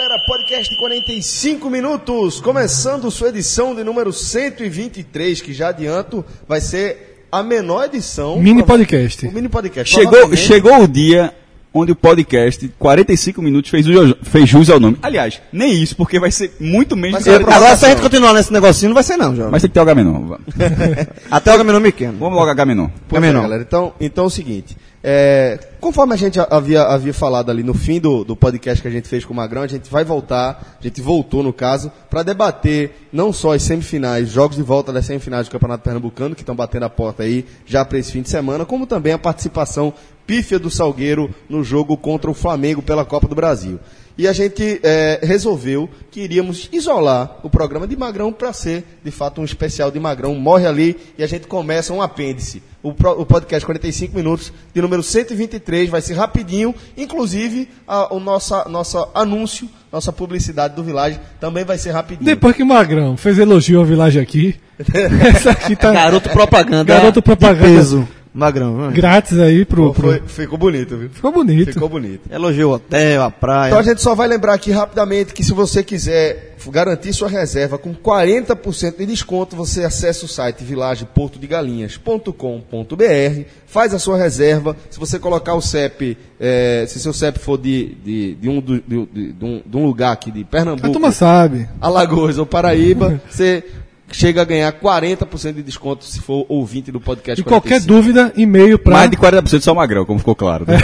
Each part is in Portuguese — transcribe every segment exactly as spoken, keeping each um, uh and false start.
galera, podcast quarenta e cinco minutos, começando sua edição de número cento e vinte e três, que já adianto, vai ser a menor edição. Mini podcast. O mini podcast. Chegou, chegou o dia onde o podcast, quarenta e cinco minutos, fez, o, fez jus ao nome. Aliás, nem isso, porque vai ser muito menos... Eu, agora, se a gente continuar nesse negocinho, não vai ser não, João. Mas tem que ter o Agamenon. Até o Agamenon pequeno. Vamos logo Agamenon. Pois é, galera. Então, então é o seguinte, é, conforme a gente havia, havia falado ali no fim do, do podcast que a gente fez com o Magrão, a gente vai voltar, a gente voltou no caso, para debater não só as semifinais, jogos de volta das semifinais do Campeonato Pernambucano, que estão batendo a porta aí já para esse fim de semana, como também a participação pífia do Salgueiro no jogo contra o Flamengo pela Copa do Brasil. E a gente é, resolveu que iríamos isolar o programa de Magrão para ser, de fato, um especial de Magrão. Morre ali e a gente começa um apêndice. O, pro, o podcast quarenta e cinco minutos, de número cento e vinte e três, vai ser rapidinho. Inclusive, a, o nosso nossa anúncio, nossa publicidade do Village também vai ser rapidinho. Depois que o Magrão fez elogio ao Village aqui, essa aqui tá... Garoto propaganda. Garoto propaganda. De peso. Magrão, mano. Grátis aí pro... pro... Foi, ficou bonito, viu? Ficou bonito. Ficou bonito. Elogiou o hotel, a praia. Então a gente só vai lembrar aqui rapidamente que se você quiser garantir sua reserva com quarenta por cento de desconto, você acessa o site village porto de galinhas ponto com ponto b r, faz a sua reserva. Se você colocar o C E P, é, se seu C E P for de, de, de, um, de, de, de, um, de um lugar aqui de Pernambuco, a turma sabe. Alagoas ou Paraíba, você... chega a ganhar quarenta por cento de desconto se for ouvinte do podcast. E qualquer dúvida, e-mail para... Mais de quarenta por cento só Magrão, como ficou claro. Né?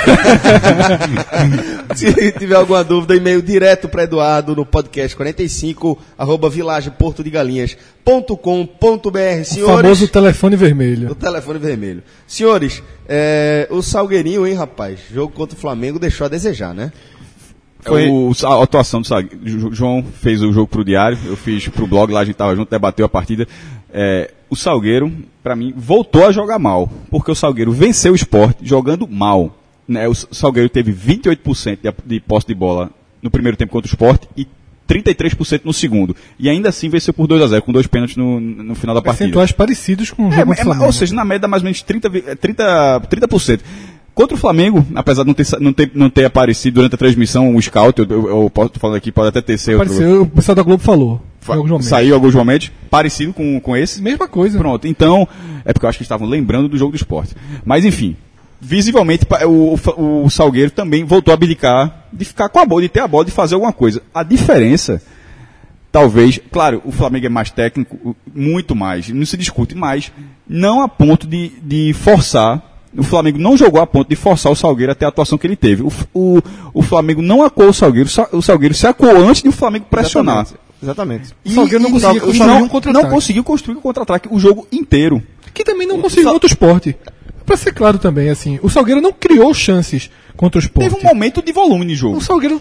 Se tiver alguma dúvida, e-mail direto para Eduardo no podcast quarenta e cinco, arroba village porto de galinhas ponto com ponto b r. Senhores, o famoso telefone vermelho. O telefone vermelho. Senhores, é, o Salgueirinho, hein, rapaz? Jogo contra o Flamengo deixou a desejar, né? Foi o, a atuação do Salgueiro. João fez o jogo pro Diário, eu fiz pro blog, lá a gente tava junto, debateu a partida. É, o Salgueiro, pra mim, voltou a jogar mal, porque o Salgueiro venceu o Sport jogando mal. Né? O Salgueiro teve vinte e oito por cento de, de posse de bola no primeiro tempo contra o Sport e trinta e três por cento no segundo. E ainda assim venceu por dois a zero, com dois pênaltis no, no final da partida. Percentuais parecidos com o jogo é, do Flamengo. É, ou seja, na média mais ou menos trinta, trinta, trinta por cento. Contra o Flamengo, apesar de não ter, não ter, não ter aparecido durante a transmissão um scout, eu, eu, eu posso falar aqui, pode até ter sido outro. Apareceu, o pessoal da Globo falou. Em saiu em alguns momentos, parecido com, com esse. Mesma coisa. Pronto, então, é porque eu acho que estavam lembrando do jogo do Sport. Mas enfim, visivelmente o, o, o Salgueiro também voltou a abdicar de ficar com a bola, de ter a bola, de fazer alguma coisa. A diferença, talvez, claro, o Flamengo é mais técnico, muito mais, não se discute, mas não a ponto de, de forçar. O Flamengo não jogou a ponto de forçar o Salgueiro até a atuação que ele teve. O, o, o Flamengo não acuou o Salgueiro, o Salgueiro se acuou antes de o Flamengo pressionar. Exatamente. Exatamente. O Salgueiro não, e, conseguiu e, construir não, um contra-ataque. Não conseguiu construir um contra-ataque o jogo inteiro. Que também não conseguiu contra o Sport. Pra ser claro também, assim, o Salgueiro não criou chances contra o Sport. Teve um momento de volume de jogo. O Salgueiro...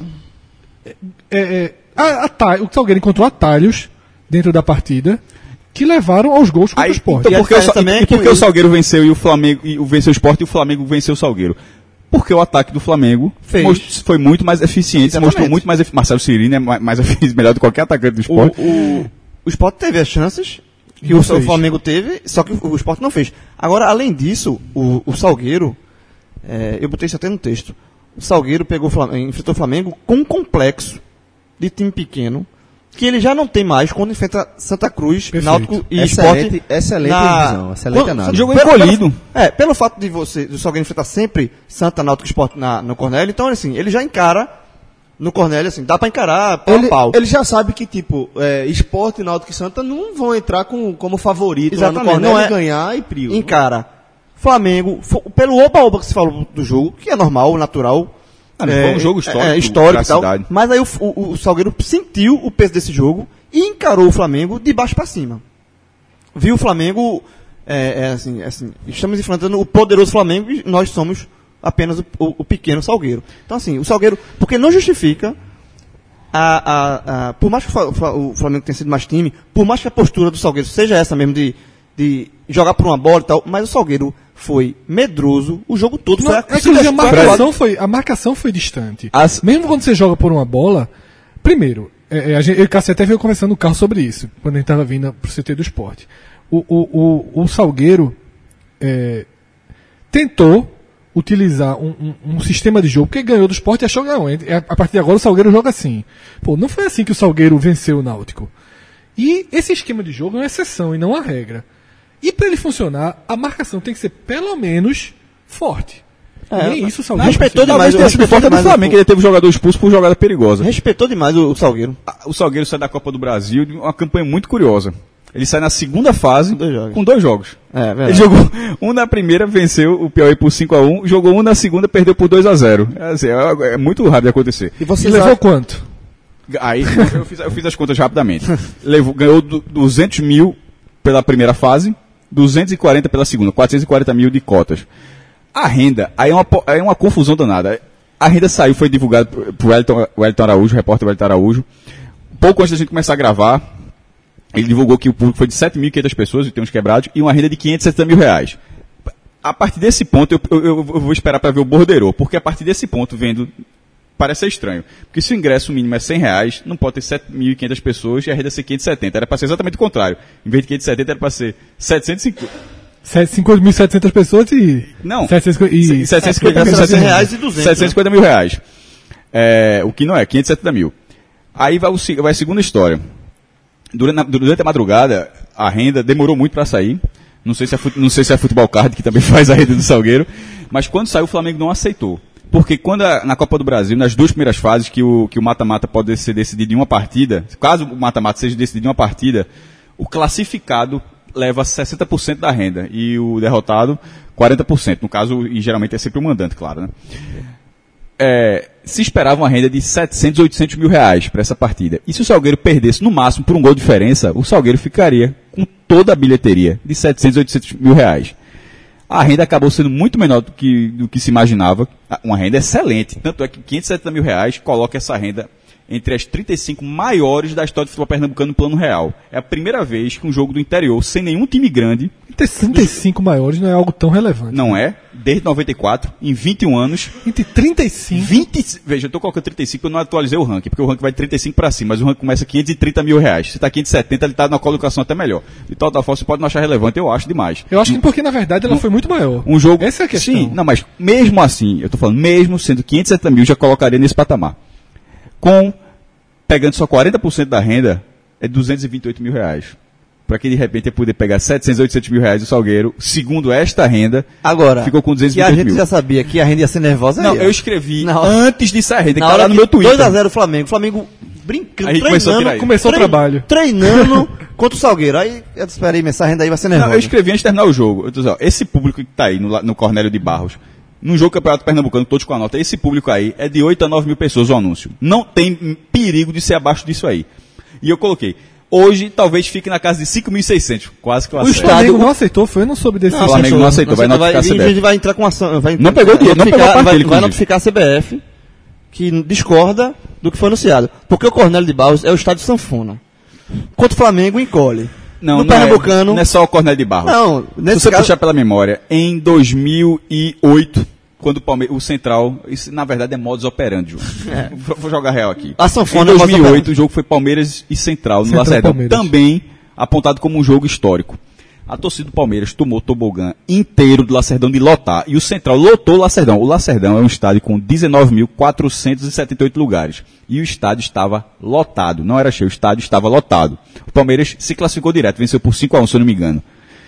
É, é, a, a, o Salgueiro encontrou atalhos dentro da partida que levaram aos gols contra Aí, o Sport. Então, porque o, também e, é e porque que o Salgueiro venceu e o Flamengo e o venceu o Sport e o Flamengo venceu o Salgueiro? Porque o ataque do Flamengo most, foi muito mais eficiente, se mostrou muito mais eficiente. Marcelo Cirino é mais, mais eficiente, melhor do que qualquer atacante do Sport. O, o, o Sport teve as chances que o, o Flamengo teve, só que o, o Sport não fez. Agora, além disso, o, o Salgueiro, é, eu botei isso até no texto, o Salgueiro pegou o Flamengo, enfrentou o Flamengo com um complexo de time pequeno, que ele já não tem mais quando enfrenta Santa Cruz, Perfeito. Náutico e excelente, Sport. Excelente na... visão, excelente quando, análise. Jogo pelo, encolhido. Pelo, é, pelo fato de você, do Salgueiro enfrentar sempre Santa, Náutico e Sport na, no Cornélio, então assim, ele já encara no Cornélio, assim, dá pra encarar pau ele, a pau. Ele já sabe que, tipo, é, Sport, Náutico e Santa não vão entrar com, como favorito Exatamente, lá no Cornélio não é, e ganhar e prio. Encara Flamengo, pelo oba-oba que se falou do jogo, que é normal, natural. Ah, é, foi um jogo histórico, é, histórico e tal. Cidade. Mas aí o, o, o Salgueiro sentiu o peso desse jogo e encarou o Flamengo de baixo para cima. Viu o Flamengo, é, é assim, é assim, estamos enfrentando o poderoso Flamengo e nós somos apenas o, o, o pequeno Salgueiro. Então assim, o Salgueiro, porque não justifica, a, a, a, por mais que o Flamengo tenha sido mais time, por mais que a postura do Salgueiro seja essa mesmo de, de jogar por uma bola e tal, mas o Salgueiro foi medroso o jogo todo. Não, foi a, é a, marcação foi, a marcação foi distante. As... Mesmo quando você joga por uma bola, primeiro, é, é, a gente, eu e o Cássio até veio conversando no carro sobre isso, quando a gente estava vindo para o C T do Esporte. O, o, o, o Salgueiro é, tentou utilizar um, um, um sistema de jogo, porque ganhou do Sport e achou que não, a partir de agora o Salgueiro joga assim. Pô, não foi assim que o Salgueiro venceu o Náutico. E esse esquema de jogo é uma exceção e não a regra. E para ele funcionar, a marcação tem que ser pelo menos forte. É, nem isso o Salgueiro respeitou demais, Talvez tenha sido forte do Flamengo, que ele teve um jogador expulso por jogada perigosa. Respeitou demais o, o Salgueiro. O Salgueiro sai da Copa do Brasil de uma campanha muito curiosa. Ele sai na segunda fase Com dois jogos. com dois jogos. É, verdade. Ele jogou um na primeira, venceu o Piauí por cinco a um, jogou um na segunda, perdeu por dois a zero. É, assim, é, é muito rápido de acontecer. E E você levou sabe... quanto? Aí eu fiz, eu fiz as contas rapidamente. Levou, ganhou du- duzentos mil pela primeira fase, duzentos e quarenta pela segunda, quatrocentos e quarenta mil de cotas. A renda, aí é uma, po- é uma confusão danada. A renda saiu, foi divulgada por por Wellington, Wellington Araújo, o repórter Wellington Araújo. Pouco antes da gente começar a gravar, ele divulgou que o público foi de sete mil e quinhentas pessoas, e tem uns quebrados, e uma renda de quinhentos e setenta mil reais. A partir desse ponto, eu, eu, eu vou esperar para ver o borderô, porque a partir desse ponto, vendo, parece ser estranho. Porque se o ingresso mínimo é cem reais, não pode ter sete mil e quinhentas pessoas e a renda ser quinhentos e setenta. Era para ser exatamente o contrário. Em vez de quinhentos e setenta, era para ser setecentos e cinquenta. cinco mil e setecentas pessoas e... Não, setecentos e... setecentos e cinquenta É, mil cem reais e duzentos, setecentos e cinquenta mil reais. É, o que não é, quinhentos e setenta mil. Aí vai, o, se- vai a segunda história. Durante, a- durante a madrugada, a renda demorou muito para sair. Não sei, se é, fut- não sei se é Futebol Card, que também faz a renda do Salgueiro. Mas quando saiu, o Flamengo não aceitou. Porque quando a- na Copa do Brasil, nas duas primeiras fases, que o, que o mata-mata pode ser decidido em uma partida, caso o mata-mata seja decidido em uma partida, o classificado leva sessenta por cento da renda e o derrotado quarenta por cento. No caso, e geralmente é sempre o mandante, claro, né? É, se esperava uma renda de setecentos, oitocentos mil reais para essa partida. E se o Salgueiro perdesse no máximo por um gol de diferença, o Salgueiro ficaria com toda a bilheteria de setecentos, oitocentos mil reais. A renda acabou sendo muito menor do que, do que se imaginava. Uma renda excelente. Tanto é que quinhentos e setenta mil reais coloca essa renda entre as trinta e cinco maiores da história do futebol pernambucano no plano real. É a primeira vez que um jogo do interior, sem nenhum time grande, Ter trinta e cinco maiores não é algo tão relevante. não é, desde noventa e quatro, em vinte e um anos, Entre trinta e cinco... vinte, veja, eu estou colocando trinta e cinco, eu não atualizei o ranking, porque o ranking vai de trinta e cinco para cima, mas o ranking começa quinhentos e trinta mil reais. Se está quinhentos e setenta, ele está na colocação até melhor. De total forma, você pode não achar relevante, eu acho demais. Eu acho que porque, na verdade, ela foi muito maior. Um jogo. Essa é a questão. Sim, não, mas mesmo assim, eu estou falando, mesmo sendo quinhentos e setenta mil, já colocaria nesse patamar. Com, pegando só quarenta por cento da renda, é duzentos e vinte e oito mil reais. Para que de repente eu poder pegar setecentos, oitocentos mil reais do Salgueiro, segundo esta renda, Agora, ficou com duzentos e que vinte e a oito gente mil. já sabia que a renda ia ser nervosa. Não, aí, ó. eu escrevi Na hora- antes de sair a renda, que Na tá hora lá no que meu Twitter. dois a zero Flamengo. Flamengo brincando, Aí começou a treinando. tirar aí. Começou o trabalho. Treinando contra o Salgueiro. Aí eu disse, espera aí, essa renda aí vai ser nervosa. Não, eu escrevi antes de terminar o jogo. Eu tô dizendo, ó, esse público que tá aí no, la- no Cornélio de Barros, num jogo do Campeonato Pernambucano, todos com a nota, esse público aí é de oito a nove mil pessoas o anúncio. Não tem hum, perigo de ser abaixo disso aí. E eu coloquei, hoje talvez fique na casa de cinco mil e seiscentos, quase que eu O acerto. Flamengo Estádio- não aceitou, foi? Eu não soube desse o Flamengo não aceitou, vai notificar a C B F. A gente vai entrar com ação. Vai, Não pegou o dinheiro, não notificar- pegou a parte vai, dele, vai inclusive. notificar a C B F que discorda do que foi anunciado. Porque o Cornélio de Barros é o estádio sanfona. Contra o Flamengo, encolhe. Não, no não Pernambucano. É, não é só o Cornélio de Barros. Não, Se nesse você caso. puxar pela memória, em dois mil e oito, quando o, Palme- o Central, isso na verdade é modus operandi, João. Vou, vou jogar real aqui. A sanfona Em é modus dois mil e oito, operandi. o jogo foi Palmeiras e Central, no Central Lacerdão. Palmeiras. Também apontado como um jogo histórico. A torcida do Palmeiras tomou o tobogã inteiro do Lacerdão de lotar. E o Central lotou o Lacerdão. O Lacerdão é um estádio com dezenove mil quatrocentos e setenta e oito lugares. E o estádio estava lotado. Não era cheio, o estádio estava lotado. O Palmeiras se classificou direto, venceu por cinco a um, se eu não me engano.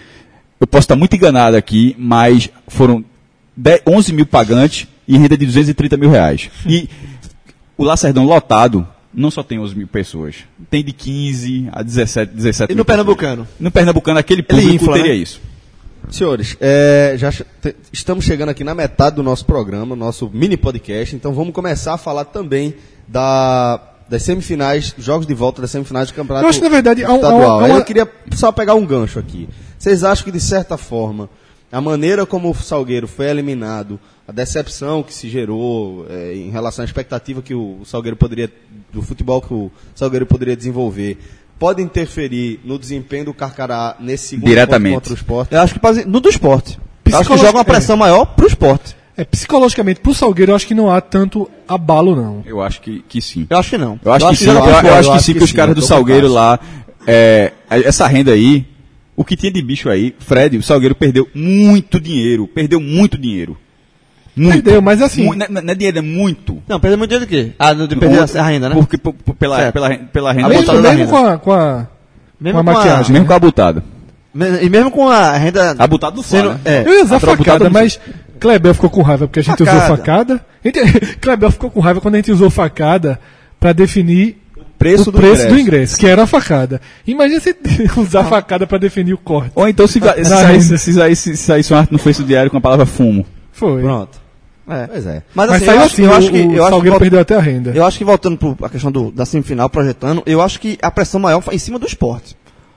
Eu posso estar muito enganado aqui, mas foram dez, onze mil pagantes e renda de duzentos e trinta mil reais. E o Lacerdão lotado não só tem onze mil pessoas. Tem de quinze a dezessete, dezessete E mil no Pernambucano? pessoas. No Pernambucano, aquele público infla, teria né? isso. Senhores, é, já che- te- estamos chegando aqui na metade do nosso programa, nosso mini podcast, então vamos começar a falar também da, das semifinais, jogos de volta das semifinais do campeonato Eu acho que, na verdade, há um- há uma- estadual. há Aí uma- eu queria só pegar um gancho aqui. Vocês acham que, de certa forma, a maneira como o Salgueiro foi eliminado, a decepção que se gerou é, em relação à expectativa que o Salgueiro poderia, do futebol que o Salgueiro poderia desenvolver, pode interferir no desempenho do Carcará nesse segundo Diretamente. encontro contra o Sport? Eu acho que pode- no do esporte. Eu acho que Psicologi- joga uma pressão maior pro esporte. É, psicologicamente, pro Salgueiro, eu acho que não há tanto abalo, não. Eu acho que, que sim. Eu acho que não. Eu acho que sim, joga eu, pro eu esporte. acho que sim, que os sim, caras eu do tô Salgueiro com lá, é, essa renda aí, o que tinha de bicho aí, Fred, o Salgueiro perdeu muito dinheiro, perdeu muito dinheiro. Muito. Perdeu, mas assim- Mu- Não, não é dinheiro, é muito. Não, perdeu muito dinheiro de quê? Ah, de perder Muito. a renda, né? Porque, p- p- pela, Certo. pela, pela renda. Mesmo, botada da mesmo renda. com a, com a, com a maquiagem. Mesmo com a abutada. Me- E mesmo com a renda... Abutado do sendo, Fla, né? é, Eu ia usar a troca facada, botada no- mas Kleber ficou com raiva porque a gente Facada. usou facada. A gente- Kleber ficou com raiva quando a gente usou facada pra definir Preço o do preço ingresso. do ingresso, que era a facada. Imagina você usar facada pra definir o corte. Ou então se, va- se, Na saísse, renda. se, saísse, se saísse um arte no Face Diário com a palavra fumo. Foi. Pronto. É. Pois é. Mas, Mas assim, saiu eu acho, assim, eu o, acho que... o Eu acho que Salgueiro vol- perdeu até a renda. Eu acho que voltando para a questão do, da semifinal, projetando, eu acho que a pressão maior foi em cima do Sport.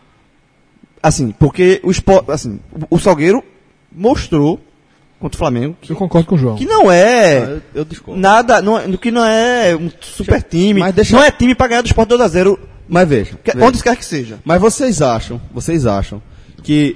Assim, porque o Sport, assim, o, o Salgueiro mostrou contra o Flamengo que, Eu concordo com o João. que não é Eu, eu discordo. nada, não, é- que não é um super time, mas deixa- não é time para ganhar do Sport dois a zero, Mas veja, que- veja. onde quer que seja. Mas vocês acham, vocês acham que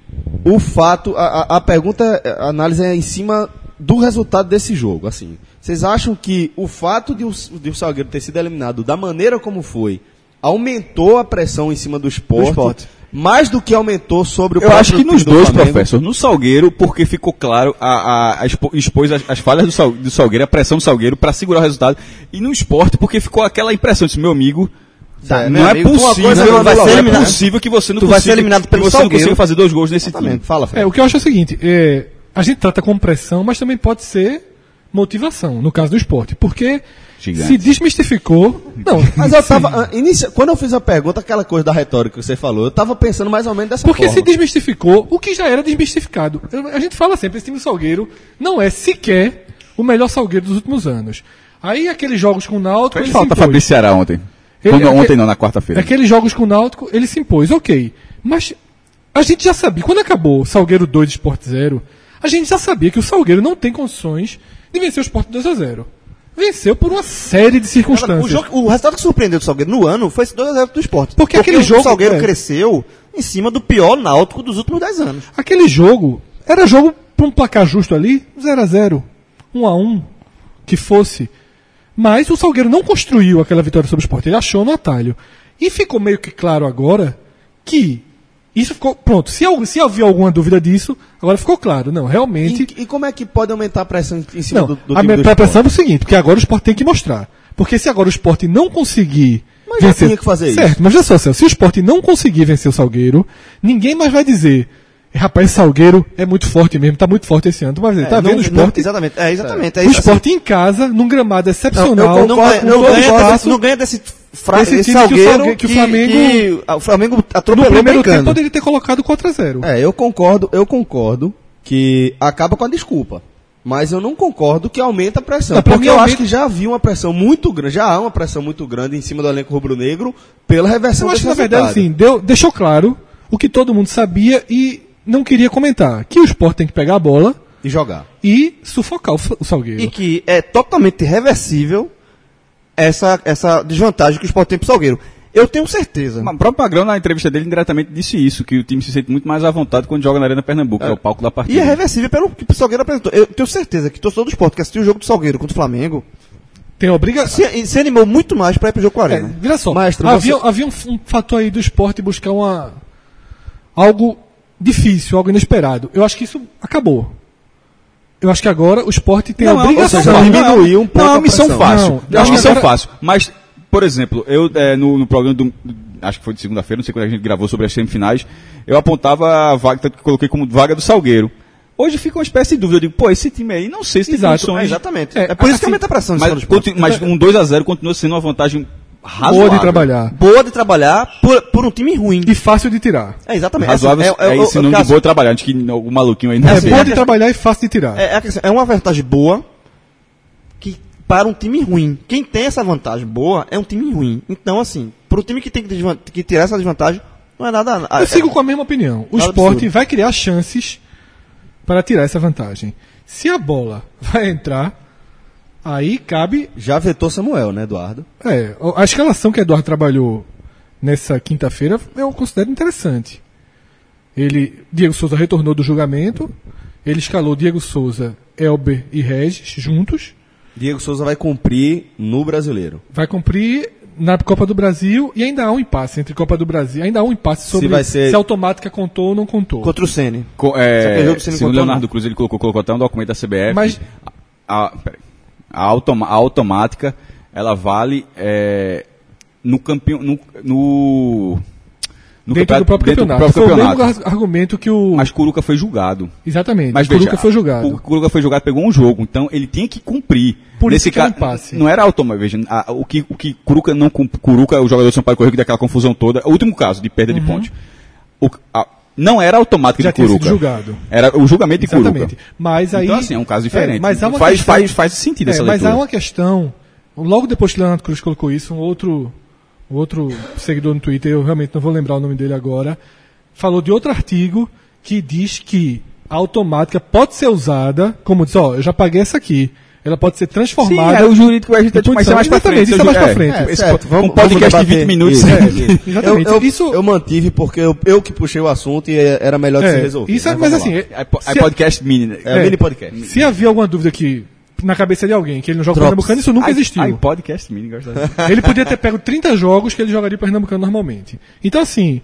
o fato, a, a, a pergunta, a análise é em cima do resultado desse jogo, assim. Vocês acham que o fato de o, de o Salgueiro ter sido eliminado da maneira como foi, aumentou a pressão em cima do Sport, Do Sport. mais do que aumentou sobre o Eu acho próprio que time nos do dois, Flamengo? professor. No Salgueiro, porque ficou claro, a, a, a expo- expôs as, as falhas do, Sal, do Salgueiro, a pressão do Salgueiro para segurar o resultado. E no Sport, porque ficou aquela impressão de meu amigo. Tá, não meu é amigo, uma possível, coisa não vai ser é eliminado. possível que você não Tu vai consiga, ser eliminado que pelo você não Salgueiro. consiga fazer dois gols nesse Exatamente. time. Fala, Fred. É, o que eu acho é o seguinte, é, a gente trata como pressão, mas também pode ser motivação, no caso do esporte, porque Gigante. se desmistificou... Não, Mas eu sim. tava, ah, inicia, quando eu fiz a pergunta, aquela coisa da retórica que você falou, eu tava pensando mais ou menos dessa Porque forma. se desmistificou o que já era desmistificado. Eu- a gente fala sempre, esse time do Salgueiro não é sequer o melhor Salgueiro dos últimos anos. Aí aqueles jogos com o Náutico... Fez ele falta se impôs. Fabrício Ceará ontem. Ele- Quando- aque- ontem não, na quarta-feira. Aqueles jogos com o Náutico, ele se impôs, ok. Mas a gente já sabia, quando acabou Salgueiro dois Sport zero, a gente já sabia que o Salgueiro não tem condições de vencer o Sport dois a zero. Venceu por uma série de O, circunstâncias. jogo- o resultado que surpreendeu do Salgueiro no ano foi esse dois a zero do Sport. Porque aquele jogo- o Salgueiro é. cresceu em cima do pior Náutico dos últimos dez anos. Aquele jogo era jogo para um placar justo ali, zero a zero, um a um, que fosse. Mas o Salgueiro não construiu aquela vitória sobre o Sport, ele achou no atalho. E ficou meio que claro agora que isso ficou pronto. Se, al- se havia alguma dúvida disso, agora ficou claro. Não, realmente. E, e como é que pode aumentar a pressão em cima Não, do, do a time minha do pressão é Sport? o seguinte, porque agora o Sport tem que mostrar. Porque se agora o Sport não conseguir Mas já tinha que fazer certo, isso. mas já só, Celso, se o Sport não conseguir vencer o Salgueiro, ninguém mais vai dizer, rapaz, Salgueiro é muito forte mesmo, tá muito forte esse ano. Tu vai dizer, É, tá não- vendo o não- Sport? exatamente, é, exatamente. É O isso, Sport em casa, num gramado excepcional, Não, eu não, ganha, com não, todo ganha espaço, desse, não ganha desse, fra- Desse esse time que o Salgueiro Salgue- que o Flamengo- que o Flamengo no atropelou o primeiro tempo brincando. poderia ter colocado quatro a zero. É, eu concordo, eu concordo que acaba com a desculpa. Mas eu não concordo que aumenta a pressão. Não, pra porque mim eu aumenta- acho que já havia uma pressão muito grande, já há uma pressão muito grande em cima do elenco rubro-negro pela reversão Eu acho que, desse na verdade, resultado. assim, deu, deixou claro o que todo mundo sabia e não queria comentar. Que o Sport tem que pegar a bola E jogar. e sufocar o, o Salgueiro. E que é totalmente reversível essa, essa desvantagem que o Sport tem pro Salgueiro. Eu tenho certeza. O próprio Magrão, na entrevista dele, indiretamente disse isso, que o time se sente muito mais à vontade quando joga na Arena Pernambuco, que é o palco da partida. E é reversível pelo que o Salgueiro apresentou. Eu tenho certeza que torcedor do Sport que assistiu o jogo do Salgueiro contra o Flamengo Tem a obrigação. se, se animou muito mais para ir pro jogo com a É, Arena. vira só, Maestro, havia, você- havia um, um fator aí do esporte buscar uma, algo difícil, algo inesperado. Eu acho que isso acabou. Eu acho que agora o esporte tem Não, a é uma- obrigação. ou seja, diminuiu um pouco Não, é a uma missão pressão. fácil. Não, é uma acho que missão agora- fácil. Mas, por exemplo, eu é, no, no programa do, do- acho que foi de segunda-feira, não sei quando a gente gravou sobre as semifinais, eu apontava a vaga, tanto que coloquei como vaga do Salgueiro. Hoje fica uma espécie de dúvida, eu digo, pô, esse time aí não sei se tem Exato, É, condições. exatamente. É, É, por isso que assim, aumenta a pressão em cima do Mas, Sport. conti- mas um dois a zero continua sendo uma vantagem razoável. Boa de trabalhar. Boa de trabalhar por, por um time ruim. E fácil de tirar. É, exatamente. Razoável Assim, é, o- esse o nome de caso- boa de trabalhar, antes que o maluquinho aí não É sei. boa de trabalhar e fácil de tirar. É, é, assim, é uma vantagem boa que para um time ruim. Quem tem essa vantagem boa é um time ruim. Então, assim, para o time que tem que, desvan- que tirar essa desvantagem, não é nada. Eu sigo com a mesma opinião. O Nada esporte absurdo. vai criar chances para tirar essa vantagem. Se a bola vai entrar, aí cabe. Já vetou Samuel, né, Eduardo? É, a escalação que Eduardo trabalhou nessa quinta-feira eu considero interessante. Ele, Diego Souza retornou do julgamento, ele escalou Diego Souza, Elber e Regis juntos, Diego Souza vai cumprir no Brasileiro. vai cumprir na Copa do Brasil e ainda há um impasse entre Copa do Brasil. Ainda há um impasse sobre Se vai ser- se a automática contou ou não contou. Contra o Ceni. Co- Só que é é, jogo sem segundo controle, Leonardo não. Cruz, ele colocou, colocou até um documento da C B F. Mas- a, a, peraí. a, automa- a automática, ela vale é, no campeão. No, no, no dentro campeonato- do próprio dentro do campeonato. próprio Foi o campeonato. mesmo ar- argumento que o... Mas Curuca foi julgado. Exatamente, Mas o Curuca veja, foi julgado. O Curuca foi julgado, pegou um jogo, então ele tinha que cumprir. Por Nesse isso que é um ca- impasse. Não era automático, veja, a- o que o que Curuca não cum- Curuca, o jogador do São Paulo correu que daquela confusão toda, o último caso de perda de ponte. O, a- não era automático Uhum. Já de tinha sido Curuca. julgado. Era o julgamento de Curuca. Exatamente. Mas aí, Então assim, é um caso diferente. É, mas há uma faz, questão- faz, faz sentido É, essa mas leitura. há uma questão, logo depois que o Leonardo Cruz colocou isso, um outro, um outro seguidor no Twitter, eu realmente não vou lembrar o nome dele agora, falou de outro artigo que diz que a automática pode ser usada, como diz, ó, eu já paguei essa aqui, ela pode ser Sim, transformada... é o jurídico a gente em mas isso é mais pra punição. frente. Exatamente, isso é mais pra É, frente. É, esse certo, po- vamos- um podcast vamos de vinte debater minutos. isso. É, exatamente. Eu, eu, Isso- eu mantive porque eu, eu que puxei o assunto e era melhor de É, se resolver. isso é- né? mas Vamos assim, lá. é- Aí po- aí se- podcast mini. né? É, o mini podcast. Se havia alguma dúvida que na cabeça de alguém que ele não joga Drops. Pernambucano, isso nunca Aí- existiu. aí podcast mini, gosto dessa. Ele podia ter pego trinta jogos que ele jogaria Pernambucano normalmente. Então, assim.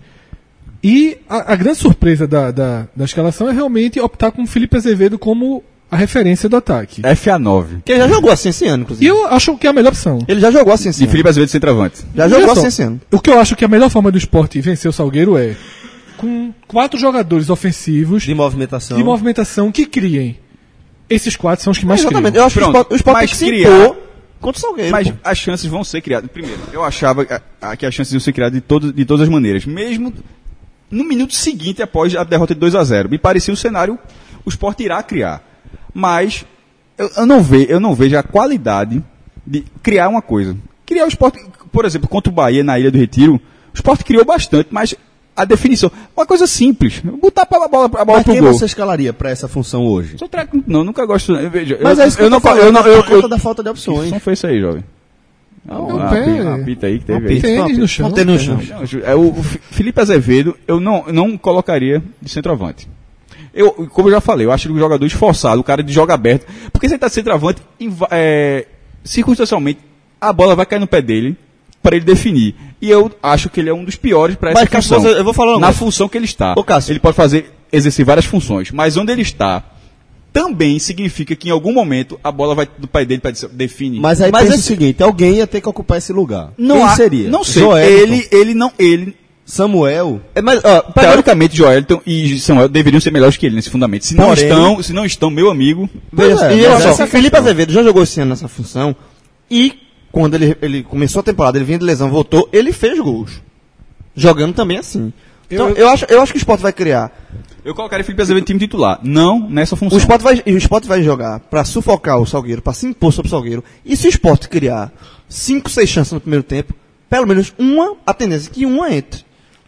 E a, a grande surpresa da, da, da escalação é realmente optar com o Felipe Azevedo como a referência do ataque. F A nove. Que ele já jogou assim esse ano, E inclusive. eu acho que é a melhor opção. Ele já jogou assim esse De ano. Felipe Azevedo centroavante. Já Veja jogou só, assim esse ano. O que eu acho que a melhor forma do esporte vencer o Salgueiro é com quatro jogadores ofensivos De movimentação. de movimentação que criem. Esses quatro são os que mais Exatamente. criam. Eu acho que o Pronto, Sport, o Sport tem mas que se criar- impor contra o Salgueiro. Mas pô. as chances vão ser criadas. Primeiro, eu achava a- a- que as chances iam ser criadas de, todo, de todas as maneiras. Mesmo no minuto seguinte, após a derrota de dois a zero. Me parecia o cenário, o Sport irá criar. Mas eu, eu, não, ve, eu não vejo a qualidade de criar uma coisa. Criar o Sport, por exemplo, contra o Bahia na Ilha do Retiro, o Sport criou bastante, mas a definição, uma coisa simples. Botar a bola, a bola Mas pro quem gol. você escalaria para essa função hoje? Sou tre- Não, nunca gosto. Veja, Mas eu, é isso que eu eu não tô eu falando, não eu, por conta eu, da falta de Que opções. som foi isso aí, jovem? É um Uma, pé. uma pita aí que teve Uma aí. pita. Tênis no chão. Mantendo no chão. Não, Ju- é, o o Fi- Felipe Azevedo, eu não, não colocaria de centroavante. Eu, como eu já falei, eu acho que o jogador esforçado, o cara de joga aberto, porque se ele tá de centroavante, inva- é, circunstancialmente, a bola vai cair no pé dele para ele definir. E eu acho que ele é um dos piores para essa Mas, função. Cássio, eu vou falar um Na negócio. função que ele está. Ô, Cássio. Ele pode fazer, exercer várias funções, mas onde ele está, também significa que em algum momento a bola vai do pé dele para definir. Mas aí Mas pensa esse- o seguinte, alguém ia ter que ocupar esse lugar. não Quem há- seria? Não sei. Joelton, Ele, ele não, ele Samuel. É, mas, ó, pegando- teoricamente, Joelton e Samuel deveriam ser melhores que ele nesse fundamento. Se não Porém- estão, se não estão, meu amigo, Veja, Pois é, e olha mas só, essa é a Felipe questão. Azevedo já jogou esse ano nessa função e quando ele, ele começou a temporada, ele vinha de lesão, voltou, ele fez gols. Jogando também assim. Então, Eu- eu, acho, eu acho que o Sport vai criar. eu colocaria Felipe Azevedo no time titular, não nessa função. O Sport vai, e o Sport vai jogar pra sufocar o Salgueiro, pra se impor sobre o Salgueiro. E se o Sport criar cinco, seis chances no primeiro tempo, pelo menos uma, a tendência é que uma entre.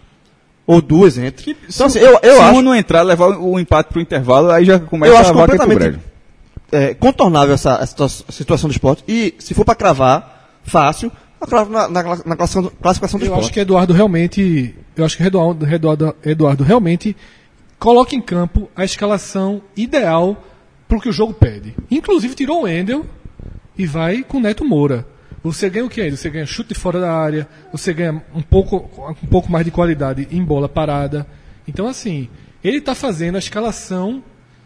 Ou duas entre. Então, assim, eu, eu se acho um não entrar, levar o empate pro intervalo, aí já começa Eu a acho vaca pro completamente brejo. é, contornável essa, essa situa- situação do esporte. E se for para cravar, fácil, eu cravo na, na, na classificação, classificação do Eu acho esporte. que Eduardo realmente. Eu acho que Eduardo, Eduardo, Eduardo realmente coloca em campo a escalação ideal pro que o jogo pede. Inclusive tirou o Endel e vai com o Neto Moura. Você ganha o que? Você ganha chute de fora da área, você ganha um pouco, um pouco mais de qualidade em bola parada. Então, assim, ele está fazendo a escalação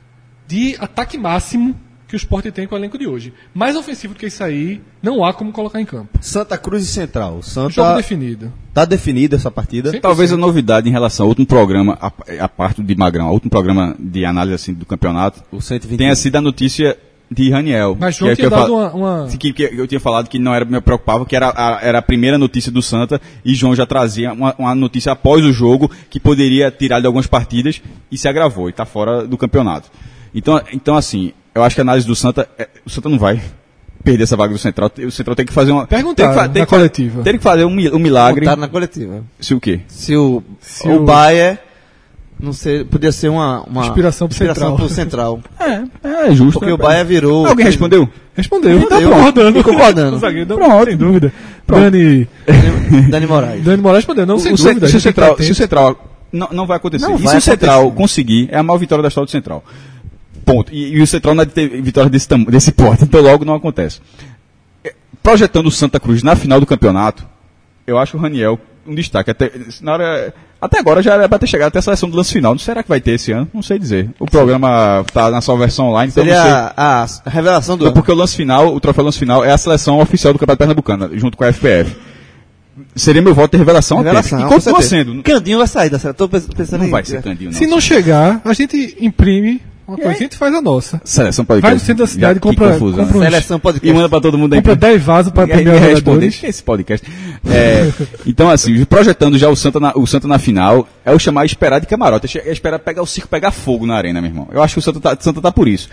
de ataque máximo que o Sport tem com o elenco de hoje. Mais ofensivo do que isso aí, não há como colocar em campo. Santa Cruz e Central. Jogo Santa definido. tá definida essa partida. Sim. Talvez a novidade em relação ao último programa, a, a parte de Magrão, ao último programa de análise assim, do campeonato, O cento e vinte e um. tenha sido a notícia de Raniel. Mas que João é que tinha eu dado falo- uma... uma... Que, que eu tinha falado que não era me preocupava, que era a, era a primeira notícia do Santa, e João já trazia uma, uma notícia após o jogo que poderia tirar de algumas partidas e se agravou e está fora do campeonato. Então, então, assim, eu acho que a análise do Santa, é, o Santa não vai perder essa vaga do Central. O Central tem que fazer uma. Perguntaram tem que, fa- tem na que fa- coletiva. Tem que fazer um, mi- um milagre. Tá na coletiva. Se o quê? Se o, Se o, o- Bayer, não sei, podia ser uma, uma Inspiração pro Central. pro Central. É, é justo. Porque né? o Bayer virou... Alguém respondeu? Respondeu. Respondeu. Tá concordando. Concordando. O zagueiro, Pronto. sem dúvida. Dani, Dani Moraes. Dani Moraes respondeu, não, sem o, dúvida. se, a se o gente tem Central, que se o estar Central não, não vai acontecer. Não e vai se o Central acontecer. conseguir, é a maior vitória da história do Central. Ponto. E, e o Central não é de ter vitória desse, tam- desse porte, então logo não acontece. É, Projetando o Santa Cruz na final do campeonato, eu acho o Raniel um destaque. Até, na hora, até agora já era para ter chegado até a seleção do lance final. Será que vai ter esse ano? Não sei dizer. O programa tá na sua versão online, então Seria não sei. a, a revelação do Não, ano. porque o lance final, o troféu lance final é a seleção oficial do Campeonato Pernambucano, junto com a F P F. Seria meu voto de revelação, Revelação, autêntica. E com continua certeza. sendo. Candinho vai sair da série. Tô pens- pensando Não em... vai ser Candinho, não. Se não chegar, a gente imprime uma coisa, a gente faz a nossa. Seleção Vai podcast. no centro da cidade, Já, que compra, confusão. compra, uns, Seleção E podcast. manda pra todo mundo aí. compra dez vasos para E aí, premiar os responder jogadores. que é esse podcast. É, então, assim, projetando já o Santa, na, o Santa na final, é o chamar esperar de camarote. É esperar pegar o circo pegar fogo na arena, meu irmão. Eu acho que o Santa tá, o Santa tá por isso.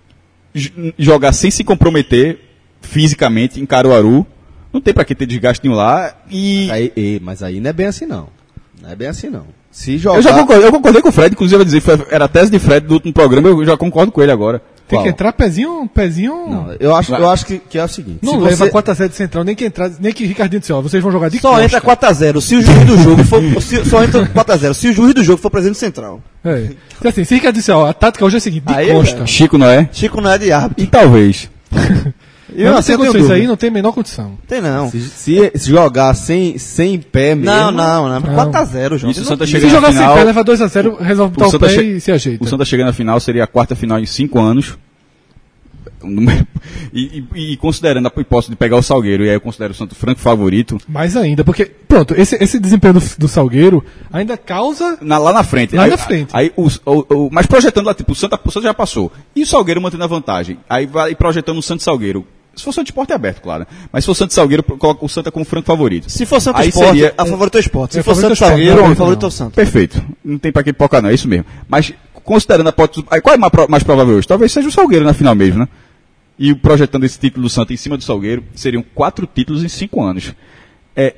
J- jogar sem se comprometer fisicamente em Caruaru. Não tem pra que ter desgaste nenhum lá. E. Aí, ei, mas aí não é bem assim, não. Não é bem assim, não. Se jogar... Eu já concordei, eu concordei com o Fred, inclusive, eu ia dizer, foi, era a tese de Fred do último programa, eu já concordo com ele agora. Tem Qual? que entrar pezinho, pezinho. Não, eu acho, eu acho que, que é o seguinte. Não se leva você... quatro a zero de central, nem que entrar, nem que Ricardinho disse, ó, vocês vão jogar de Só costa. entra quatro a zero. Se o juiz do jogo for... se, só entra quatro a zero. Se o juiz do jogo for presidente central. É. Então, assim, se Ricardinho disse, ó, a tática hoje é a seguinte, de Aí, costa. velho. Chico não é? Chico não é de árbitro. E talvez. Eu Mas não assim, tem eu tenho condições dúvida. aí, não tem a menor condição. Tem não. Se, se- se jogar sem, sem pé mesmo... Não, não, não. Não. quatro a zero, João. Isso o Santa Se chega na jogar final. sem pé, leva dois a zero, resolve botar o, Santa pé che- e se ajeita. O Santa chegando na final seria a quarta final em cinco anos. Um número- E, e- e considerando a hipótese de pegar o Salgueiro, e aí eu considero o Santo franco favorito, Mais ainda, porque, pronto, esse, esse desempenho do, do Salgueiro ainda causa. na- lá na frente. Lá aí, na frente. Aí, o, o- o- mas projetando lá, tipo, o Santa, o Santa já passou. E o Salgueiro mantendo a vantagem. Aí vai projetando o Santo Salgueiro. Se for o Santo Esporte é aberto, claro. Mas se for o Santo Salgueiro, coloca o Santa como franco favorito. Se for Santo Aí Esporte, seria a um- favorito é o Esporte. Se É, for favorito Santo é o Esporte, Salgueiro, não, a não. favorito é o Santo. Perfeito. Não tem pra que focar, não. É isso mesmo. Mas, considerando a hipótese. Aí qual é mais, pro- mais provável hoje? Talvez seja o Salgueiro na final mesmo, né? E projetando esse título do Santa em cima do Salgueiro, seriam quatro títulos em cinco anos. É,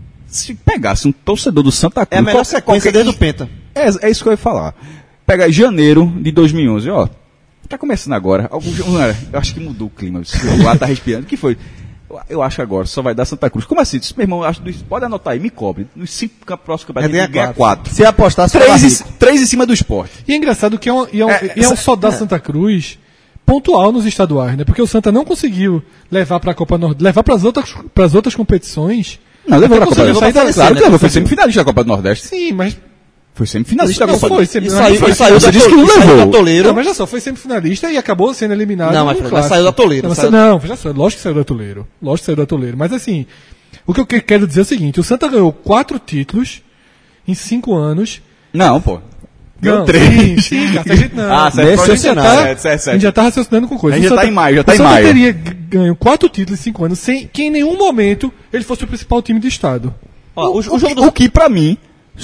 se pegasse um torcedor do Santa Cruz... É a melhor qual- sequência qualquer- desde o Penta. É, é isso que eu ia falar. Pega janeiro de dois mil e onze, ó. Tá começando agora. Algum, não era, eu acho que mudou o clima. O ar tá respirando. O que foi? Eu, eu acho agora, só vai dar Santa Cruz. Como assim? Meu irmão, eu acho, pode anotar aí, me cobre. Nos cinco camp- próximos campeonatos, a gente ganha quatro. Se apostar, se Três, ficar em- três em cima do Esporte. E é engraçado que é um, e é um, É, e é um essa- soldado Santa Cruz pontual nos estaduais, né? Porque o Santa não conseguiu levar para a Copa Nordeste, levar para as outras, pras outras competições. Não, levou Até pra Copa conseguiu do sair Nordeste. da- Claro que levou, foi conseguiu. semifinalista da Copa do Nordeste. Sim, mas Foi semifinalista da não Copa do foi, Nordeste. semi- E não, saiu, não foi. e saiu Você da disse que não to- e saiu levou. da toleira. Não, veja só, foi semifinalista e acabou sendo eliminado. Não, mas, no mas clássico. saiu da toleira, Não, mas saiu- não, veja só, lógico que saiu da toleiro. Lógico que saiu da toleiro. Mas assim, o que eu que- quero dizer é o seguinte: o Santa ganhou quatro títulos em cinco anos. Não, pô. Ganhou Não, três. Sim, sim, cara, a gente não. Ah, certo. a gente já tá, Certo, certo, certo. a gente já tá raciocinando com coisa. A gente O já tá Santa- em maio, já tá o em Santa maio. teria g- ganho quatro títulos em cinco anos sem que em nenhum momento ele fosse o principal time do estado. Ó, o, o O, jogo que, do o que, pra mim,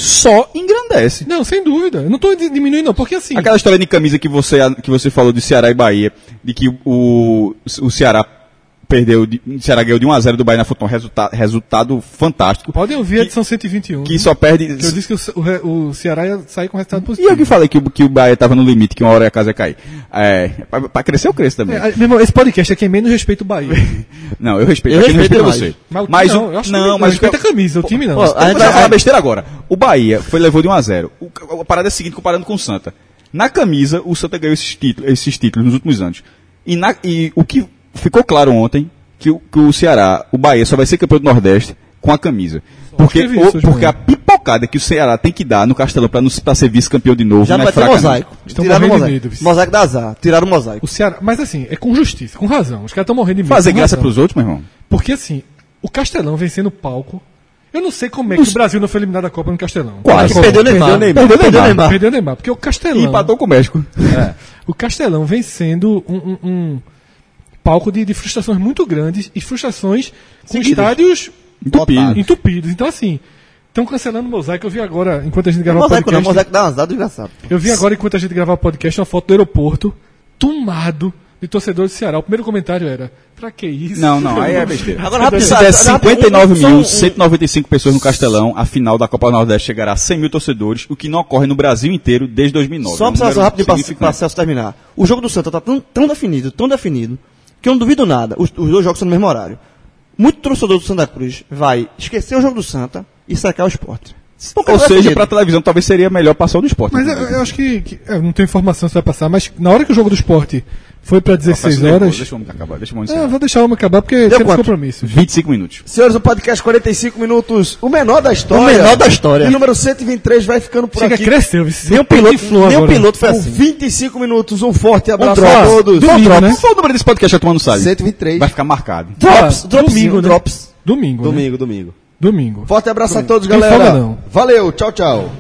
só engrandece. Não, sem dúvida. Eu não tô di- diminuindo, não, porque assim. Aquela história de camisa que você, que você falou de Ceará e Bahia, de que o, o Ceará perdeu, de, o Ceará ganhou de um a zero do Bahia na Fonton, resultado, resultado fantástico. Podem ouvir a que, edição cento e vinte e um. que só perde... Que eu disse que o, Ce- o re- o Ceará ia sair com resultado E positivo. eu que falei que, o- que o Bahia estava no limite, que uma hora a casa ia cair. É, pra, pra crescer eu cresço também. É, meu irmão, esse podcast é quem menos respeita o Bahia. Não, eu respeito, Eu eu respeito, respeito você. mais. Mas o time Mas não, o- eu acho não, que não, mas respeita o que eu- a camisa, o time não. Pô, a a gente gente vai vai- falar besteira agora. O Bahia foi, levou de um a zero. O, a parada é a seguinte, comparando com o Santa. Na camisa, o Santa ganhou esses títulos, esses títulos nos últimos anos. E, na, e o que ficou claro ontem, que o, que o Ceará, o Bahia, só vai ser campeão do Nordeste com a camisa. Porque, escrevi o- isso hoje porque mesmo. a pipocada que o Ceará tem que dar no Castelão pra, não- pra ser vice-campeão de novo Já não vai é ter fraca, não. mosaico. Estão Tiraram o morrendo de mosaico. medo, viu? Mosaico da azar. Tiraram o mosaico. O Ceará, mas assim, é com justiça, com razão. Os caras estão morrendo de medo. Fazer com graça razão. pros outros, meu irmão. Porque assim, o Castelão vencendo o palco. Eu não sei como é que o Brasil não foi eliminado da Copa no Castelão. Quase. Como? Perdeu o Neymar. Perdeu o Perdeu o Neymar. Perdeu o Neymar. Porque o Castelão. E empatou com o México. O Castelão vem sendo um, um- um palco de, de frustrações muito grandes e frustrações com Seguidas. estádios Entupido. entupidos. Então, assim, estão cancelando o mosaico. Eu vi agora, enquanto a gente gravava o Mosaico não, podcast. mosaico dá azar desgraçado. Eu vi agora, enquanto a gente gravava o podcast, uma foto do aeroporto tomado de torcedores do Ceará. O primeiro comentário era: pra que isso? Não, não, aí é besteira. Agora, Se rapidinho, der só- cinquenta e nove só um- mil cento e noventa e cinco pessoas no Castelão, a final da Copa do Nordeste chegará a cem mil torcedores, o que não ocorre no Brasil inteiro desde dois mil e nove. Só É uma um observação número rápida para significante. Celso terminar. O jogo do Santa tá tão, tão definido, tão definido, que eu não duvido nada. Os, os dois jogos são no mesmo horário. Muito torcedor do Santa Cruz vai esquecer o jogo do Santa e sacar o esporte. Ou seja, pra televisão talvez seria melhor passar o do Sport. Mas eu, eu acho que, que eu não tenho informação se vai passar, mas na hora que o jogo do Sport foi pra dezesseis horas. Deixa o homem acabar, deixa o homem É, encerrar. vou deixar o homem acabar porque Deu temos quanto? compromissos. vinte e cinco minutos. Senhores, o podcast quarenta e cinco minutos, o menor da história. O menor da história. E número cento e vinte e três vai ficando por Chega, aqui. cresceu. Nem o piloto, nem o piloto foi Com assim. vinte e cinco minutos, um forte abraço drop. a todos. Domingo, Qual né? foi o número desse podcast que a turma não sabe? cento e vinte e três. Vai ficar marcado. Drops, Ah, dropzinho, domingo, né? drops. Domingo. né? Domingo, domingo. Domingo. Forte abraço a todos, Tem galera. folga, não. Valeu, tchau, tchau.